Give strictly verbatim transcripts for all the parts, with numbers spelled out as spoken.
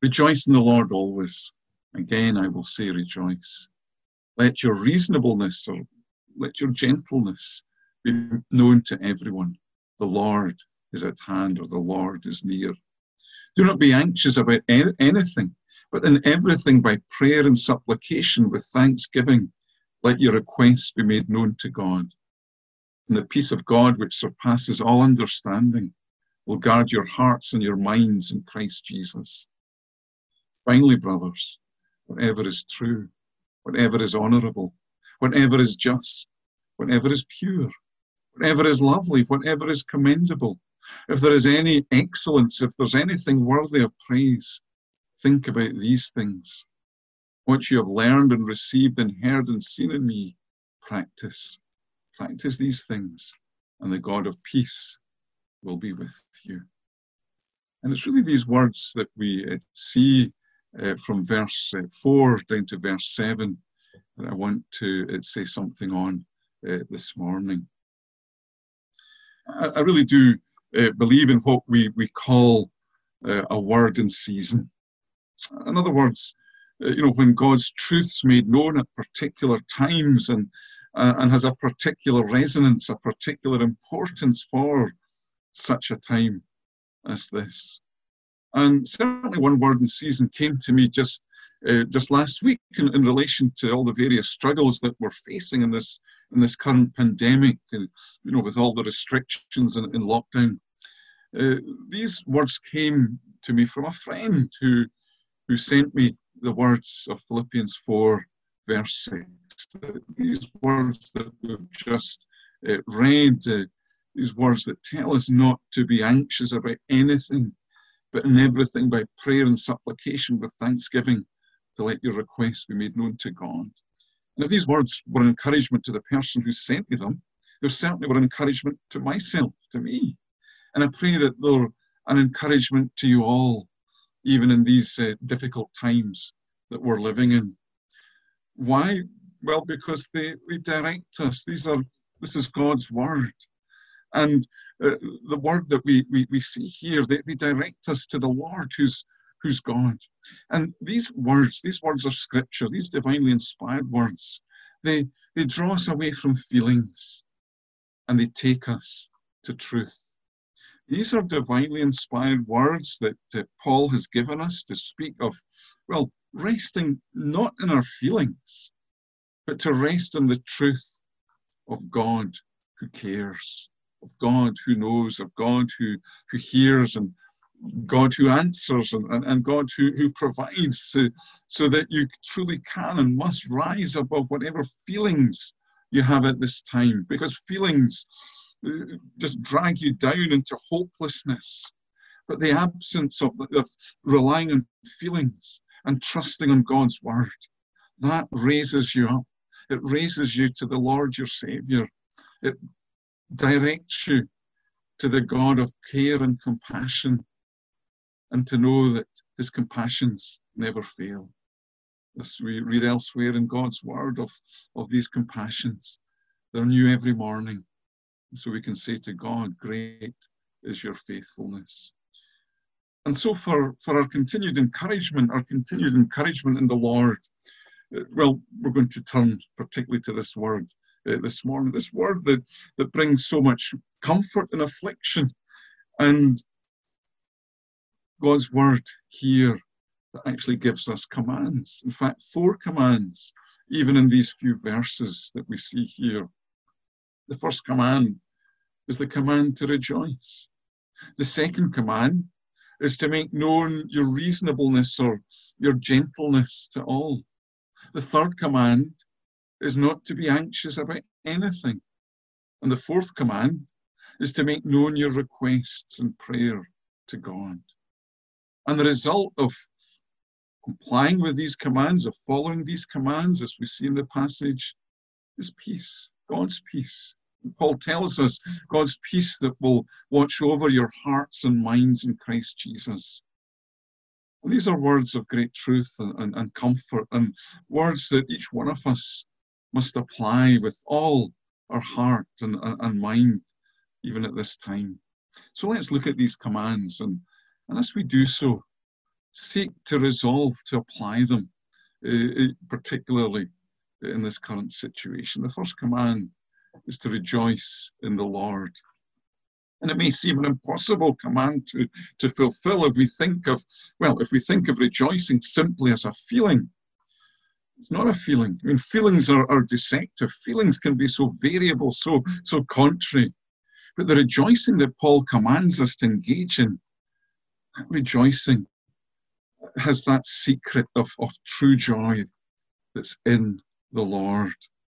Rejoice in the Lord always. Again, I will say rejoice. Let your reasonableness or let your gentleness be known to everyone. The Lord is at hand, or the Lord is near. Do not be anxious about anything, but in everything by prayer and supplication with thanksgiving, let your requests be made known to God. And the peace of God, which surpasses all understanding, will guard your hearts and your minds in Christ Jesus. Finally, brothers, whatever is true, whatever is honorable, whatever is just, whatever is pure, whatever is lovely, whatever is commendable, if there is any excellence, if there's anything worthy of praise, think about these things. What you have learned and received and heard and seen in me, practice. Practice these things, and the God of peace will be with you. And it's really these words that we uh, see uh, from verse uh, four down to verse seven that I want to uh, say something on uh, this morning. I, I really do uh, believe in what we, we call uh, a word in season. In other words, uh, you know, when God's truth's made known at particular times and uh, and has a particular resonance, a particular importance for such a time as this. And certainly one word in season came to me just uh, just last week in, in relation to all the various struggles that we're facing in this in this current pandemic, and, you know, with all the restrictions and, and lockdown. Uh, these words came to me from a friend who who sent me the words of Philippians four, verse six. These words that we've just uh, read, uh, these words that tell us not to be anxious about anything, but in everything by prayer and supplication with thanksgiving, to let your requests be made known to God. And if these words were an encouragement to the person who sent me them, they certainly were an encouragement to myself, to me. And I pray that they're an encouragement to you all, even in these uh, difficult times that we're living in. Why? Well, because they, they direct us. These are, this is God's word. And uh, the word that we, we, we see here, they, they direct us to the Lord who's, who's God. And these words, these words of scripture, these divinely inspired words, they, they draw us away from feelings and they take us to truth. These are divinely inspired words that uh, Paul has given us to speak of, well, resting not in our feelings, but to rest in the truth of God who cares, of God who knows, of God who, who hears, and God who answers, and, and, and God who, who provides, so, so that you truly can and must rise above whatever feelings you have at this time, because feelings uh, just drag you down into hopelessness. But the absence of, of relying on feelings and trusting on God's word, that raises you up. It raises you to the Lord your Savior. It directs you to the God of care and compassion, and to know that his compassions never fail. As we read elsewhere in God's word of, of these compassions, they're new every morning. So we can say to God, great is your faithfulness. And so for, for our continued encouragement, our continued encouragement in the Lord, well, we're going to turn particularly to this word uh, this morning, this word that, that brings so much comfort in affliction. And God's word here that actually gives us commands. In fact, four commands, even in these few verses that we see here. The first command is the command to rejoice. The second command is to make known your reasonableness or your gentleness to all. The third command is not to be anxious about anything. And the fourth command is to make known your requests in prayer to God. And the result of complying with these commands, of following these commands, as we see in the passage, is peace, God's peace. And Paul tells us God's peace that will watch over your hearts and minds in Christ Jesus. And these are words of great truth and, and, and comfort, and words that each one of us must apply with all our heart and, and, and mind, even at this time. So let's look at these commands, and, and as we do so, seek to resolve to apply them, uh, particularly in this current situation. The first command is to rejoice in the Lord. And it may seem an impossible command to, to fulfill if we think of, well, if we think of rejoicing simply as a feeling. It's not a feeling. I mean, feelings are, are deceptive. Feelings can be so variable, so, so contrary. But the rejoicing that Paul commands us to engage in, that rejoicing has that secret of, of true joy that's in the Lord.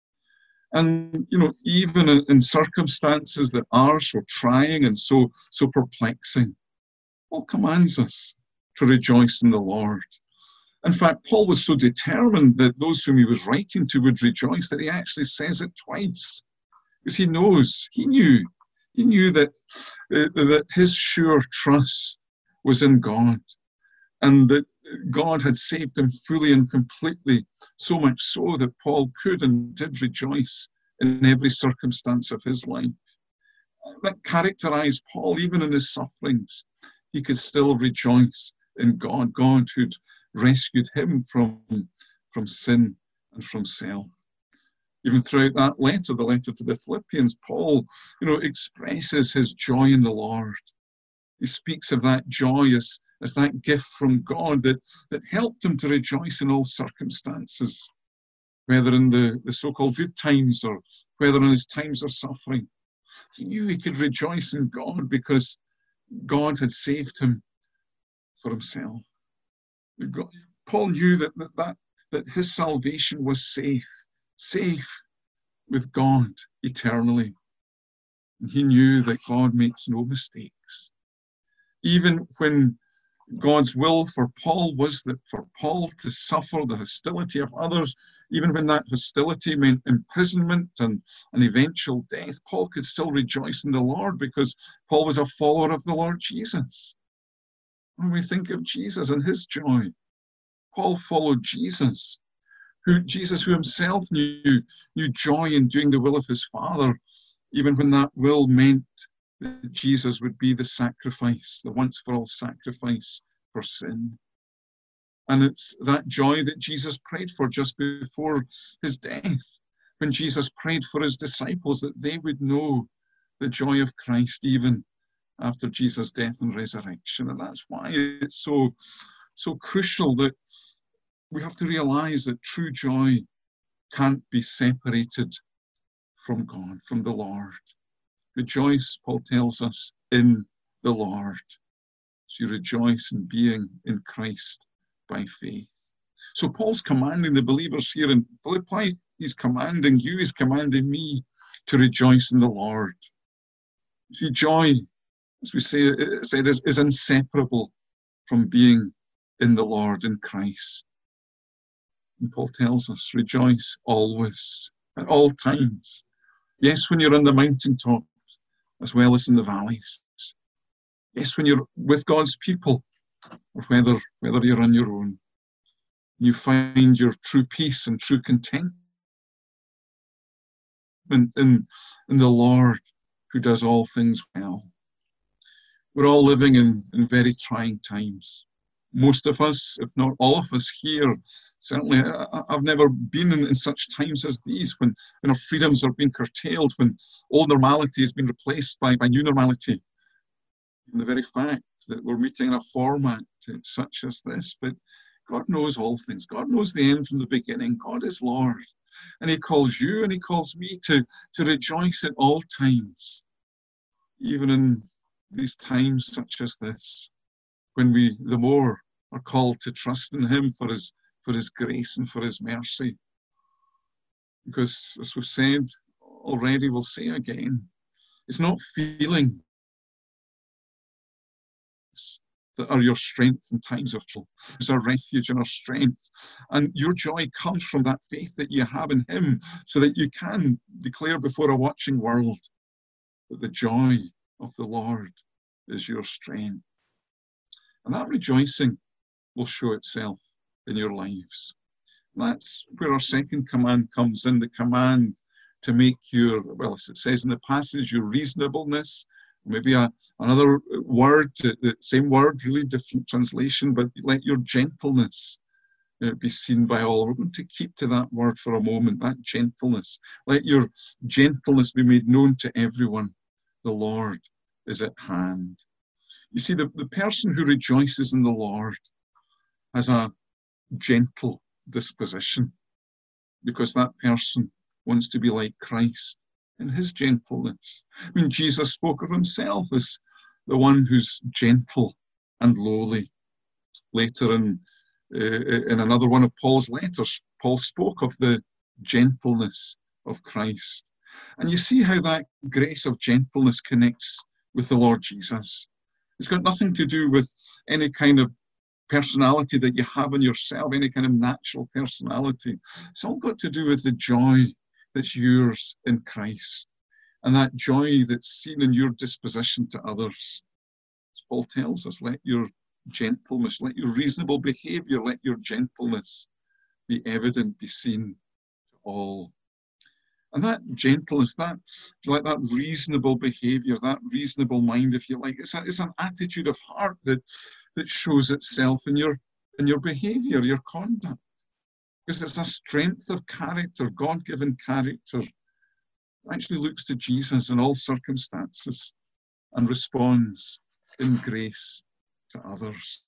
And, you know, even in, in circumstances that are so trying and so, so perplexing, Paul commands us to rejoice in the Lord. In fact, Paul was so determined that those whom he was writing to would rejoice that he actually says it twice. Because he knows, he knew, he knew that, uh, that his sure trust was in God, and that God had saved him fully and completely, so much so that Paul could and did rejoice in every circumstance of his life. That characterized Paul, even in his sufferings. He could still rejoice in God, God who'd rescued him from, from sin and from self. Even throughout that letter, the letter to the Philippians, Paul, you know, expresses his joy in the Lord. He speaks of that joy as, as that gift from God that, that helped him to rejoice in all circumstances, whether in the, the so-called good times or whether in his times of suffering. He knew he could rejoice in God because God had saved him for himself. God, Paul knew that, that, that, that his salvation was safe, safe with God eternally. And he knew that God makes no mistakes. Even when God's will for Paul was that for Paul to suffer the hostility of others, even when that hostility meant imprisonment and an eventual death, Paul could still rejoice in the Lord because Paul was a follower of the Lord Jesus. When we think of Jesus and his joy, Paul followed Jesus, who Jesus who himself knew, knew joy in doing the will of his Father, even when that will meant that Jesus would be the sacrifice, the once-for-all sacrifice for sin. And it's that joy that Jesus prayed for just before his death, when Jesus prayed for his disciples that they would know the joy of Christ even after Jesus' death and resurrection. And that's why it's so, so crucial that we have to realize that true joy can't be separated from God, from the Lord. Rejoice, Paul tells us, in the Lord. So you rejoice in being in Christ by faith. So Paul's commanding the believers here in Philippi. He's commanding you, he's commanding me to rejoice in the Lord. See, joy, as we say, it said, is, is inseparable from being in the Lord, in Christ. And Paul tells us, rejoice always, at all times. Yes, when you're on the mountaintop, as well as in the valleys. Yes, when you're with God's people, or whether, whether you're on your own, you find your true peace and true contentment in, in the Lord who does all things well. We're all living in, in very trying times. Most of us, if not all of us here, certainly I, I've never been in, in such times as these, when, when our freedoms are being curtailed, when old normality has been replaced by, by new normality. And the very fact that we're meeting in a format such as this, but God knows all things. God knows the end from the beginning. God is Lord. And he calls you and he calls me to, to rejoice at all times, even in these times such as this, when we the more are called to trust in him for his, for his grace and for his mercy. Because, as we've said already, we'll say again, it's not feeling that are your strength in times of trouble. It's our refuge and our strength. And your joy comes from that faith that you have in him, so that you can declare before a watching world that the joy of the Lord is your strength. And that rejoicing will show itself in your lives. That's where our second command comes in, the command to make your, well, as it says in the passage, your reasonableness Maybe a, another word, the same word, really different translation, but let your gentleness uh, be seen by all. We're going to keep to that word for a moment, that gentleness. Let your gentleness be made known to everyone. The Lord is at hand. You see, the, the person who rejoices in the Lord has a gentle disposition, because that person wants to be like Christ in his gentleness. I mean, Jesus spoke of himself as the one who's gentle and lowly. Later in, uh, in another one of Paul's letters, Paul spoke of the gentleness of Christ. And you see how that grace of gentleness connects with the Lord Jesus. It's got nothing to do with any kind of personality that you have in yourself, any kind of natural personality. It's all got to do with the joy that's yours in Christ, and that joy that's seen in your disposition to others. As Paul tells us, let your gentleness, let your reasonable behavior, let your gentleness be evident, be seen to all. And that gentleness, that, if you like, that reasonable behavior, that reasonable mind, if you like, it's, a, it's an attitude of heart that, that shows itself in your, in your behavior, your conduct. Because it's a strength of character, God-given character, that actually looks to Jesus in all circumstances and responds in grace to others.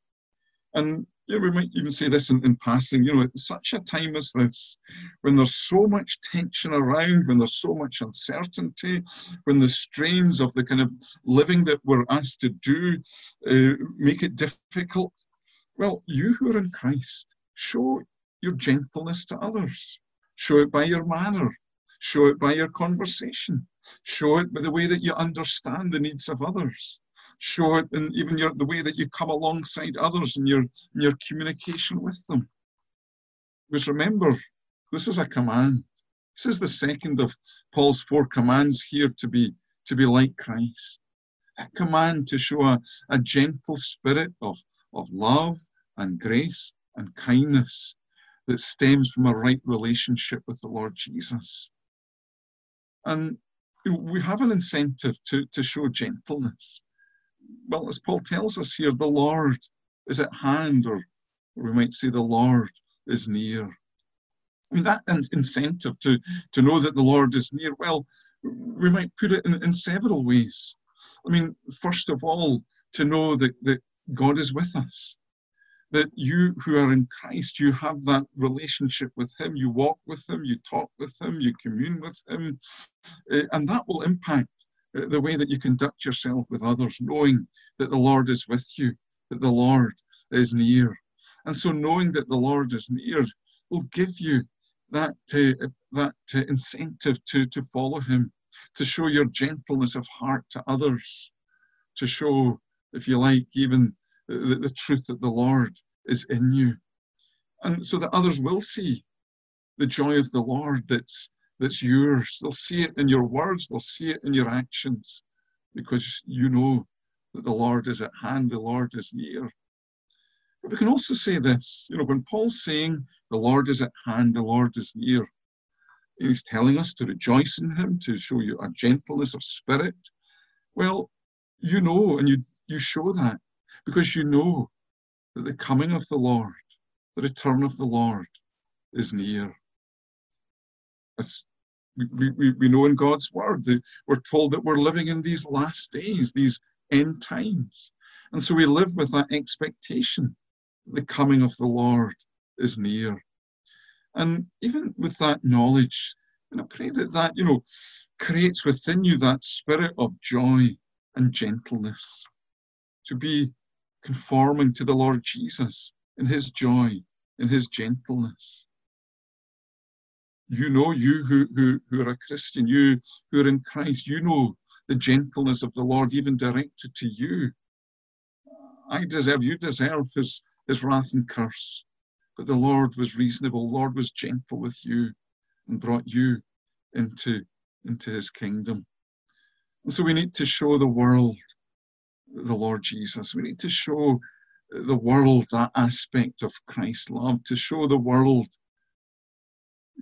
And you know, we might even say this in, in passing, you know, at such a time as this, when there's so much tension around, when there's so much uncertainty, when the strains of the kind of living that we're asked to do uh, make it difficult, well, you who are in Christ, show your gentleness to others. Show it by your manner. Show it by your conversation. Show it by the way that you understand the needs of others. Show it in even your, the way that you come alongside others in your, in your communication with them. Because remember, this is a command. This is the second of Paul's four commands here, to be, to be like Christ. A command to show a, a gentle spirit of, of love and grace and kindness that stems from a right relationship with the Lord Jesus. And we have an incentive to, to show gentleness. Well, as Paul tells us here, the Lord is at hand, or, or we might say the Lord is near. I mean, that incentive to, to know that the Lord is near, well, we might put it in, in several ways. I mean, first of all, to know that, that God is with us. That you who are in Christ, you have that relationship with him, you walk with him, you talk with him, you commune with him, uh, and that will impact uh, the way that you conduct yourself with others, knowing that the Lord is with you, that the Lord is near. And so knowing that the Lord is near will give you that, uh, that uh, incentive to, to follow him, to show your gentleness of heart to others, to show, if you like, even The, the truth that the Lord is in you. And so that others will see the joy of the Lord that's, that's yours. They'll see it in your words, they'll see it in your actions, because you know that the Lord is at hand, the Lord is near. But we can also say this, you know, when Paul's saying the Lord is at hand, the Lord is near, he's telling us to rejoice in him, to show you a gentleness of spirit. Well, you know, and you, you show that, because you know that the coming of the Lord, the return of the Lord is near. As we, we, we know in God's word that we're told that we're living in these last days, these end times. And so we live with that expectation that the coming of the Lord is near. And even with that knowledge, and I pray that that, you know, creates within you that spirit of joy and gentleness, to be conforming to the Lord Jesus in his joy, in his gentleness. You know, you who, who, who are a Christian, you who are in Christ, you know the gentleness of the Lord even directed to you. I deserve, you deserve his, his wrath and curse. But the Lord was reasonable, the Lord was gentle with you and brought you into, into his kingdom. And so we need to show the world the Lord Jesus. We need to show the world that aspect of Christ's love, to show the world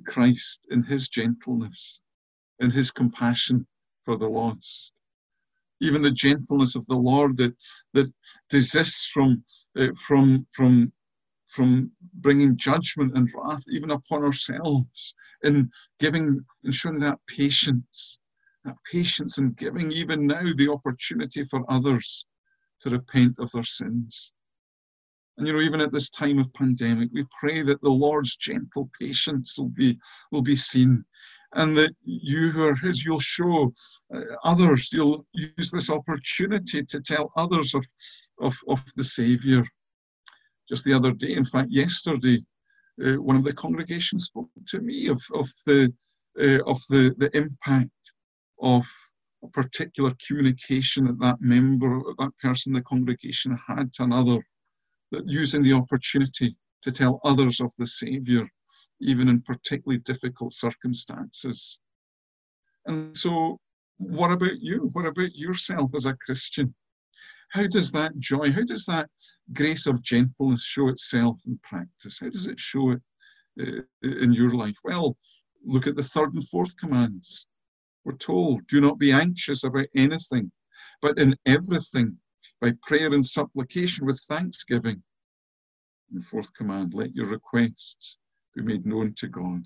Christ in his gentleness, in his compassion for the lost. even the gentleness of the Lord that, that desists from, uh, from, from, from bringing judgment and wrath even upon ourselves, in giving and showing that patience, that patience in giving even now the opportunity for others to repent of their sins. And, you know, even at this time of pandemic, we pray that the Lord's gentle patience will be, will be seen, and that you who are his, you'll show uh, others, you'll use this opportunity to tell others of, of, of the Saviour. Just the other day, in fact, yesterday, uh, one of the congregation spoke to me of, of, the, uh, of the, the impact of a particular communication that that member, that person in the congregation had to another, that using the opportunity to tell others of the Saviour, even in particularly difficult circumstances. And so, what about you? What about yourself as a Christian? How does that joy, how does that grace of gentleness show itself in practice? How does it show it uh, in your life? Well, look at the third and fourth commands. We're told, do not be anxious about anything, but in everything, by prayer and supplication with thanksgiving. And the fourth command, let your requests be made known to God.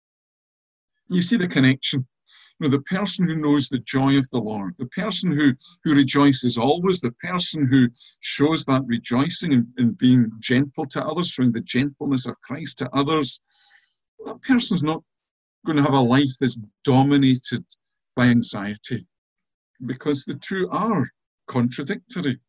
You see the connection. You know, the person who knows the joy of the Lord, the person who, who rejoices always, the person who shows that rejoicing in, in being gentle to others, showing the gentleness of Christ to others, that person's not going to have a life that's dominated by anxiety, because the two are contradictory.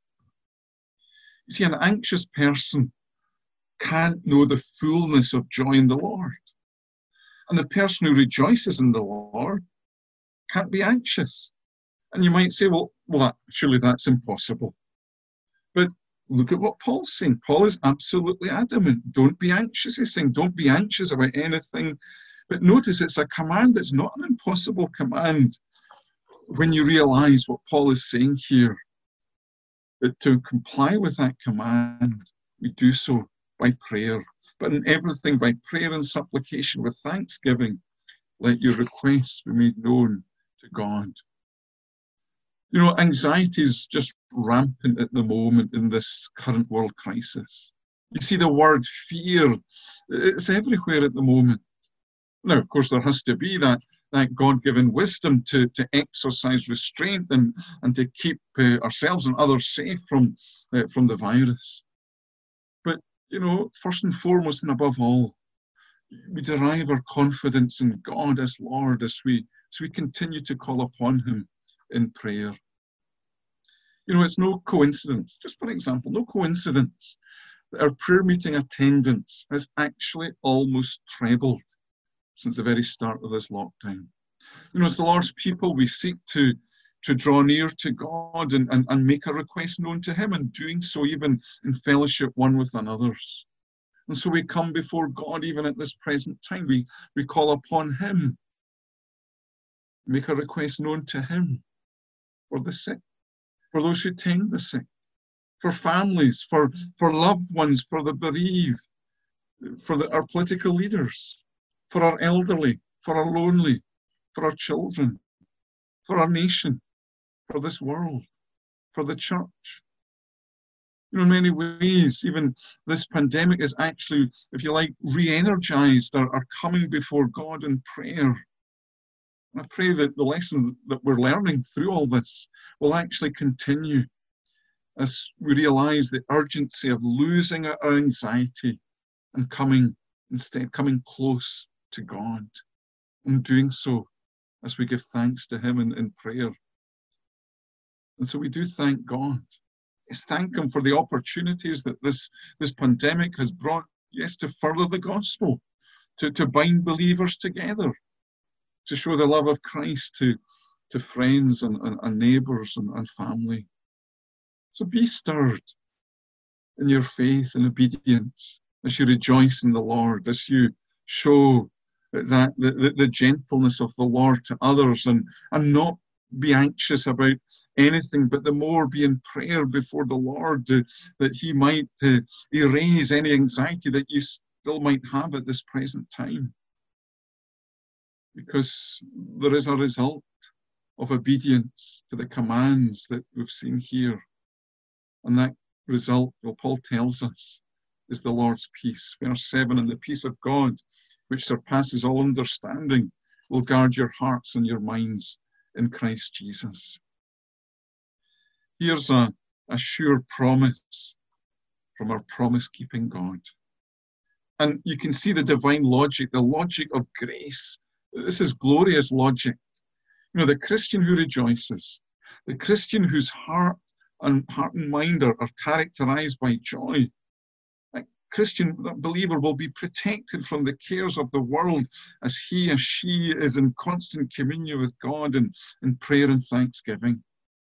You see, an anxious person can't know the fullness of joy in the Lord. And the person who rejoices in the Lord can't be anxious. And you might say, well, well that, surely that's impossible. But look at what Paul's saying. Paul is absolutely adamant. Don't be anxious. He's saying, don't be anxious about anything. But notice it's a command that's not an impossible command when you realize what Paul is saying here. That to comply with that command, we do so by prayer. But in everything, by prayer and supplication with thanksgiving, let your requests be made known to God. You know, anxiety is just rampant at the moment in this current world crisis. You see the word fear, it's everywhere at the moment. Now, of course, there has to be that, that God-given wisdom to, to exercise restraint and, and to keep uh, ourselves and others safe from, uh, from the virus. But, you know, first and foremost and above all, we derive our confidence in God as Lord as we, as we continue to call upon him in prayer. You know, it's no coincidence, just for example, no coincidence that our prayer meeting attendance has actually almost trebled since the very start of this lockdown. You know, as the Lord's people, we seek to, to draw near to God and, and, and make a request known to him, and doing so even in fellowship one with another's. And so we come before God even at this present time. We, we call upon him, make a request known to him for the sick, for those who tend the sick, for families, for, for loved ones, for the bereaved, for the, our political leaders, for our elderly, for our lonely, for our children, for our nation, for this world, for the church. You know, in many ways, even this pandemic is actually, if you like, re-energized our, our coming before God in prayer. And I pray that the lessons that we're learning through all this will actually continue as we realize the urgency of losing our anxiety and coming instead, coming close to God, and doing so as we give thanks to him in, in prayer. And so we do thank God. Yes, thank him for the opportunities that this, this pandemic has brought, yes, to further the gospel, to, to bind believers together, to show the love of Christ to, to friends and, and, and neighbours and, and family. So be stirred in your faith and obedience as you rejoice in the Lord, as you show that the, the, the gentleness of the Lord to others, and, and not be anxious about anything, but the more be in prayer before the Lord uh, that he might uh, erase any anxiety that you still might have at this present time. Because there is a result of obedience to the commands that we've seen here. And that result, well, Paul tells us, is the Lord's peace. Verse seven, and the peace of God, which surpasses all understanding, will guard your hearts and your minds in Christ Jesus. Here's a, a sure promise from our promise-keeping God. And you can see the divine logic, the logic of grace. This is glorious logic. You know, the Christian who rejoices, the Christian whose heart and heart and mind are, are characterized by joy, that Christian that believer will be protected from the cares of the world as he, as she is in constant communion with God and in prayer and thanksgiving.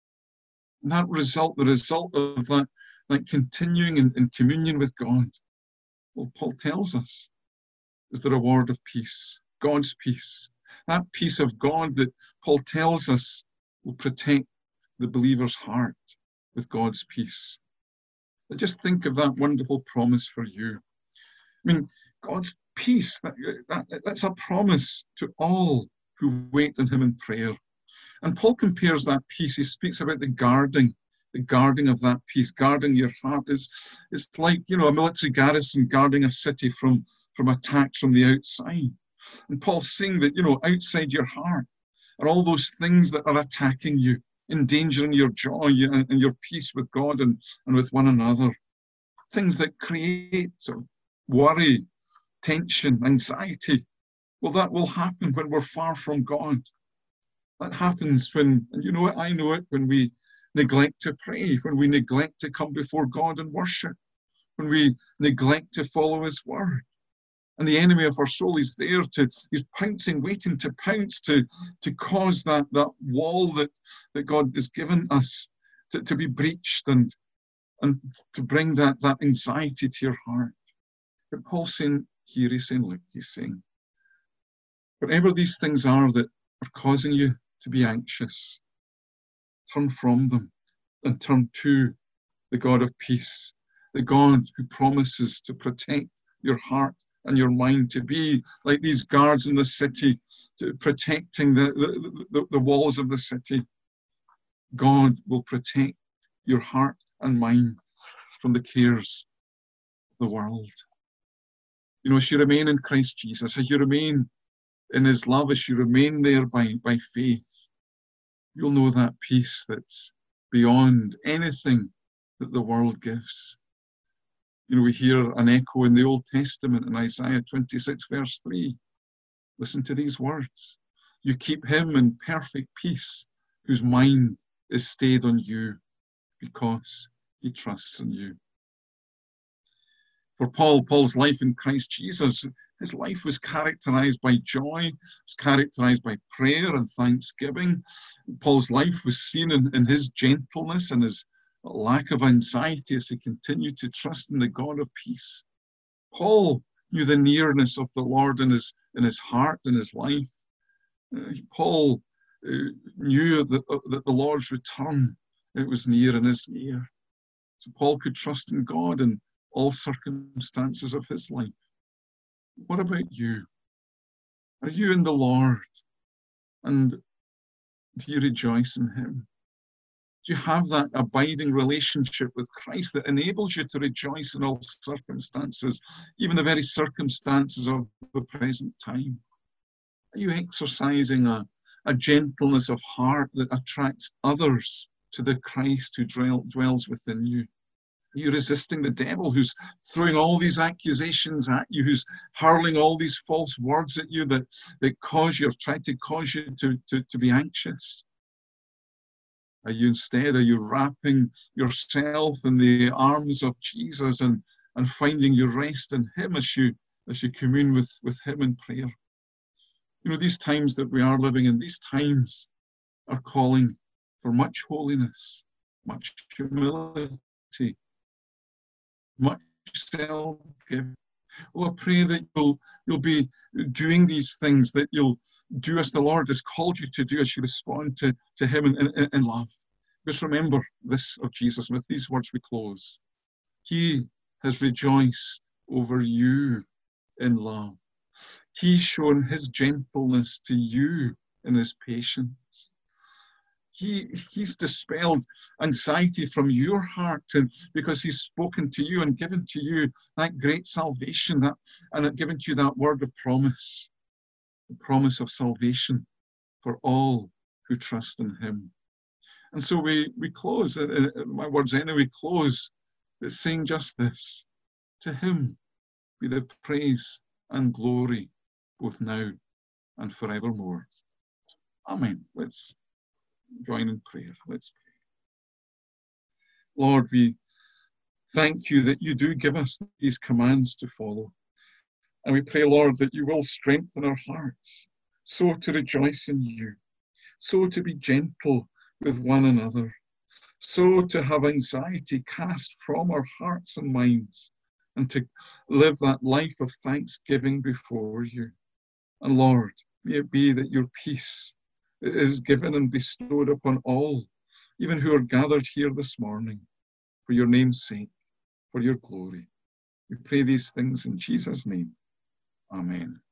And that result, the result of that, that continuing in, in communion with God, well, Paul tells us, is the reward of peace, God's peace. That peace of God that Paul tells us will protect the believer's heart with God's peace. But just think of that wonderful promise for you. I mean, God's peace, that, that, that's a promise to all who wait on him in prayer. And Paul compares that peace. He speaks about the guarding, the guarding of that peace. Guarding your heart is, it's like, you know, a military garrison guarding a city from, from attacks from the outside. And Paul's saying that, you know, outside your heart are all those things that are attacking you, endangering your joy and, and your peace with God and, and with one another. Things that create sort of worry, tension, anxiety. Well, that will happen when we're far from God. That happens when, and you know it, I know it, when we neglect to pray, when we neglect to come before God and worship, when we neglect to follow his word. And the enemy of our soul is there to, he's pouncing, waiting to pounce, to, to cause that, that wall that, that God has given us to, to be breached and, and to bring that, that anxiety to your heart. But Paul's saying here, he's saying, look, he's saying, whatever these things are that are causing you to be anxious, turn from them and turn to the God of peace, the God who promises to protect your heart and your mind, to be like these guards in the city, to protecting the, the, the, the walls of the city. God will protect your heart and mind from the cares of the world. You know, as you remain in Christ Jesus, as you remain in his love, as you remain there by, by faith, you'll know that peace that's beyond anything that the world gives. You know, we hear an echo in the Old Testament in Isaiah twenty-six, verse three. Listen to these words. You keep him in perfect peace, whose mind is stayed on you, because he trusts in you. For Paul, Paul's life in Christ Jesus, his life was characterized by joy, it was characterized by prayer and thanksgiving. Paul's life was seen in, in his gentleness and his lack of anxiety as he continued to trust in the God of peace. Paul knew the nearness of the Lord in his, in his heart, in his life. Uh, Paul uh, knew that, uh, that the Lord's return, it was near and is near. So Paul could trust in God in all circumstances of his life. What about you? Are you in the Lord? And do you rejoice in him? Do you have that abiding relationship with Christ that enables you to rejoice in all circumstances, even the very circumstances of the present time? Are you exercising a, a gentleness of heart that attracts others to the Christ who dwell, dwells within you? Are you resisting the devil who's throwing all these accusations at you, who's hurling all these false words at you that, that cause you, or try to cause you to, to, to be anxious? Are you instead, are you wrapping yourself in the arms of Jesus and, and finding your rest in him as you, as you commune with, with him in prayer? You know, these times that we are living in, these times are calling for much holiness, much humility, much self-giving. Well, I pray that you'll, you'll be doing these things, that you'll do as the Lord has called you to do as you respond to, to him in, in, in love. Just remember this of Jesus, and with these words we close. He has rejoiced over you in love. He's shown his gentleness to you in his patience. He, he's dispelled anxiety from your heart, and because he's spoken to you and given to you that great salvation, that, and given to you that word of promise, the promise of salvation for all who trust in him. And so we, we close, uh, my words anyway, close, but saying just this: to him be the praise and glory, both now and forevermore. Amen. Let's join in prayer. Let's pray. Lord, we thank you that you do give us these commands to follow. And we pray, Lord, that you will strengthen our hearts, so to rejoice in you, so to be gentle with one another, so to have anxiety cast from our hearts and minds, and to live that life of thanksgiving before you. And Lord, may it be that your peace is given and bestowed upon all, even who are gathered here this morning, for your name's sake, for your glory. We pray these things in Jesus' name. Amen.